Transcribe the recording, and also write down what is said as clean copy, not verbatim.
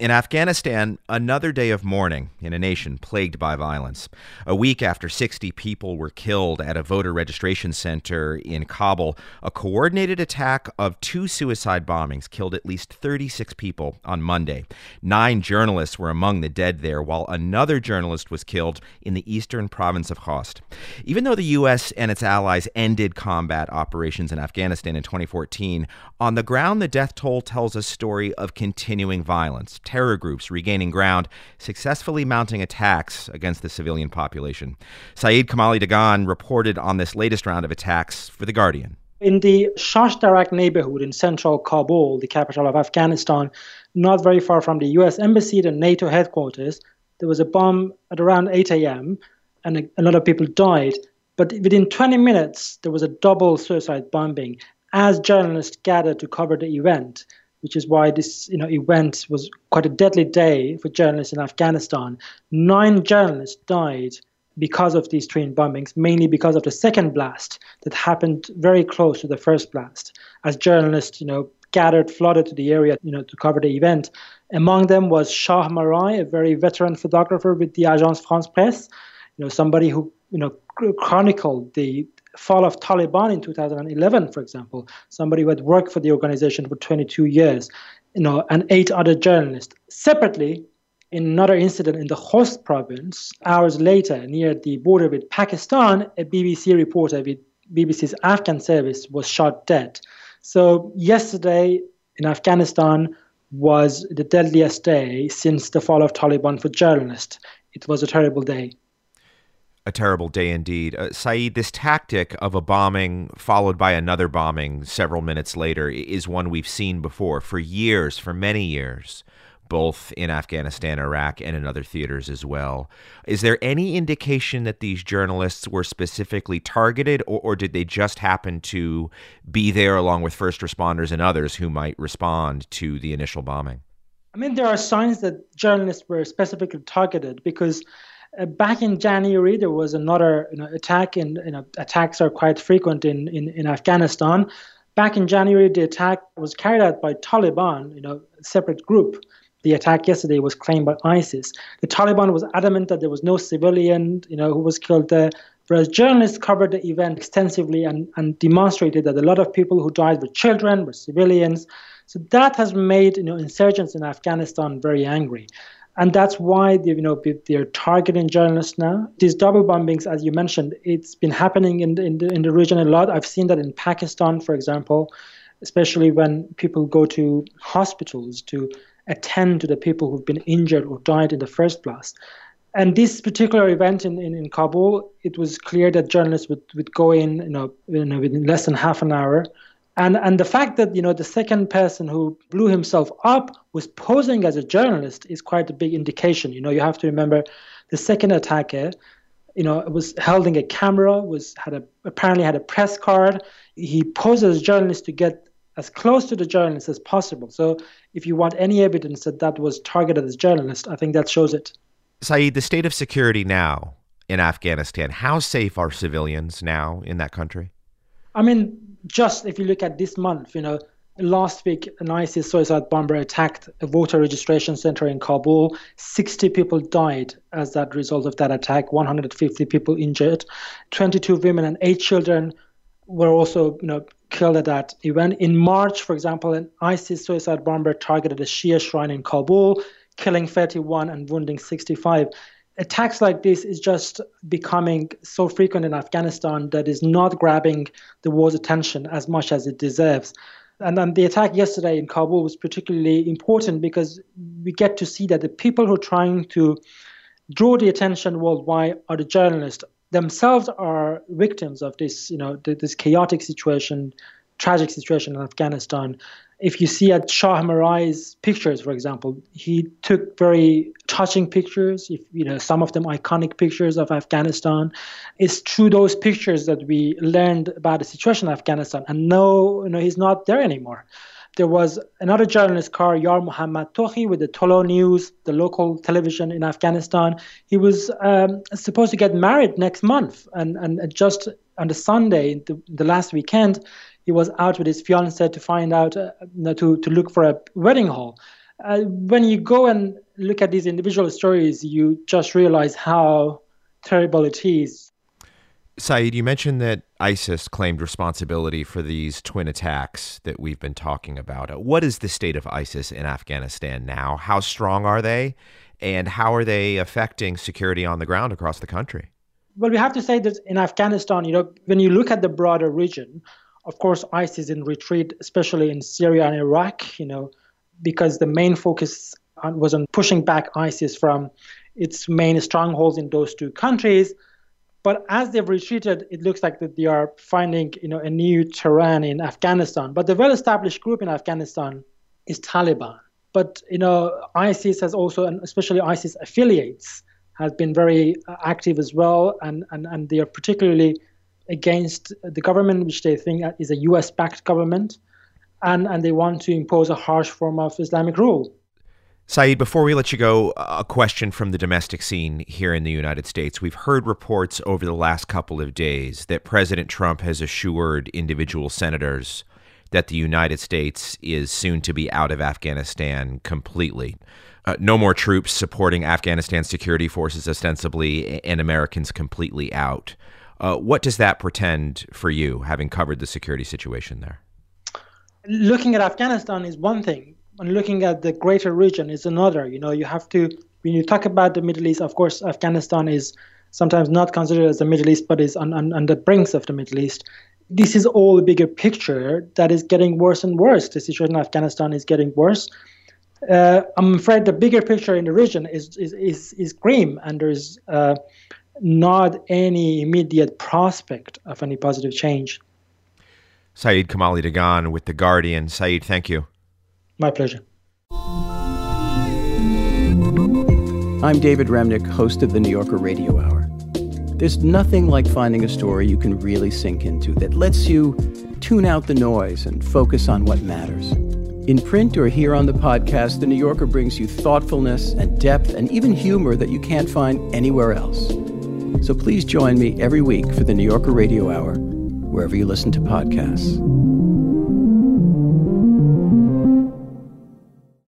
In Afghanistan, another day of mourning in a nation plagued by violence. A week after 60 people were killed at a voter registration center in Kabul, a coordinated attack of two suicide bombings killed at least 36 people on Monday. 9 journalists were among the dead there, while another journalist was killed in the eastern province of Khost. Even though the U.S. and its allies ended combat operations in Afghanistan in 2014, on the ground the death toll tells a story of continuing violence. Terror groups regaining ground, successfully mounting attacks against the civilian population. Saeed Kamali Dagan reported on this latest round of attacks for The Guardian. In the Shashdarak neighborhood in central Kabul, the capital of Afghanistan, not very far from the U.S. Embassy and NATO headquarters, there was a bomb at around 8 a.m. and a lot of people died. But within 20 minutes, there was a double suicide bombing as journalists gathered to cover the event, which is why this event was quite a deadly day for journalists in Afghanistan. 9 journalists died because of these train bombings, mainly because of the second blast that happened very close to the first blast. As journalists, gathered, flooded to the area, to cover the event. Among them was Shah Marai, a very veteran photographer with the Agence France Presse, somebody who, chronicled the fall of Taliban in 2011, for example, somebody who had worked for the organization for 22 years, and 8 other journalists. Separately, in another incident in the Khost province, hours later, near the border with Pakistan, a BBC reporter with BBC's Afghan service was shot dead. So yesterday in Afghanistan was the deadliest day since the fall of Taliban for journalists. It was a terrible day. A terrible day indeed. Saeed, this tactic of a bombing followed by another bombing several minutes later is one we've seen before for years, for many years, both in Afghanistan, Iraq, and in other theaters as well. Is there any indication that these journalists were specifically targeted, or did they just happen to be there along with first responders and others who might respond to the initial bombing? There are signs that journalists were specifically targeted because back in January, there was another attack. Attacks are quite frequent in Afghanistan. Back in January, the attack was carried out by Taliban, a separate group. The attack yesterday was claimed by ISIS. The Taliban was adamant that there was no civilian, who was killed there. Whereas journalists covered the event extensively and demonstrated that a lot of people who died were children, were civilians. So that has made, insurgents in Afghanistan very angry. And that's why they're targeting journalists now. These double bombings, as you mentioned, it's been happening in the region a lot. I've seen that in Pakistan, for example, especially when people go to hospitals to attend to the people who've been injured or died in the first blast. And this particular event in Kabul, it was clear that journalists would go in, within less than half an hour. And the fact that, the second person who blew himself up was posing as a journalist is quite a big indication. You have to remember the second attacker, was holding a camera, apparently had a press card. He posed as a journalist to get as close to the journalist as possible. So if you want any evidence that was targeted as a journalist, I think that shows it. Saeed, the state of security now in Afghanistan, how safe are civilians now in that country? Just if you look at this month, last week an ISIS suicide bomber attacked a voter registration center in Kabul. 60 people died as that result of that attack, 150 people injured. 22 women and 8 children were also, killed at that event. In March, for example, an ISIS suicide bomber targeted a Shia shrine in Kabul, killing 31 and wounding 65. Attacks like this is just becoming so frequent in Afghanistan that is not grabbing the war's attention as much as it deserves. And then the attack yesterday in Kabul was particularly important because we get to see that the people who are trying to draw the attention worldwide are the journalists themselves are victims of this, this chaotic situation, tragic situation in Afghanistan. If you see at Shah Marai's pictures, for example, he took very touching pictures, some of them iconic pictures of Afghanistan. It's through those pictures that we learned about the situation in Afghanistan. And no, he's not there anymore. There was another journalist, Yar Muhammad Tohi, with the Tolo News, the local television in Afghanistan. He was supposed to get married next month. And just on the Sunday, the last weekend, he was out with his fiancée to find out, to look for a wedding hall. When you go and look at these individual stories, you just realize how terrible it is. Saeed, you mentioned that ISIS claimed responsibility for these twin attacks that we've been talking about. What is the state of ISIS in Afghanistan now? How strong are they? And how are they affecting security on the ground across the country? Well, we have to say that in Afghanistan, when you look at the broader region, of course, ISIS is in retreat, especially in Syria and Iraq, because the main focus was on pushing back ISIS from its main strongholds in those two countries. But as they've retreated, it looks like that they are finding, a new terrain in Afghanistan. But the well-established group in Afghanistan is Taliban. But, ISIS has also, and especially ISIS affiliates, has been very active as well. And they are particularly against the government, which they think is a US-backed government. And they want to impose a harsh form of Islamic rule. Saeed, before we let you go, a question from the domestic scene here in the United States. We've heard reports over the last couple of days that President Trump has assured individual senators that the United States is soon to be out of Afghanistan completely. No more troops supporting Afghanistan security forces ostensibly, and Americans completely out. What does that portend for you, having covered the security situation there? Looking at Afghanistan is one thing, and looking at the greater region is another. You have to, when you talk about the Middle East, of course, Afghanistan is sometimes not considered as the Middle East, but is on the brinks of the Middle East. This is all a bigger picture that is getting worse and worse. The situation in Afghanistan is getting worse. I'm afraid the bigger picture in the region is grim, and there's not any immediate prospect of any positive change. Saeed Kamali Dagan with The Guardian. Saeed, thank you. My pleasure. I'm David Remnick, host of the New Yorker Radio Hour. There's nothing like finding a story you can really sink into that lets you tune out the noise and focus on what matters. In print or here on the podcast, The New Yorker brings you thoughtfulness and depth and even humor that you can't find anywhere else. So please join me every week for the New Yorker Radio Hour, wherever you listen to podcasts.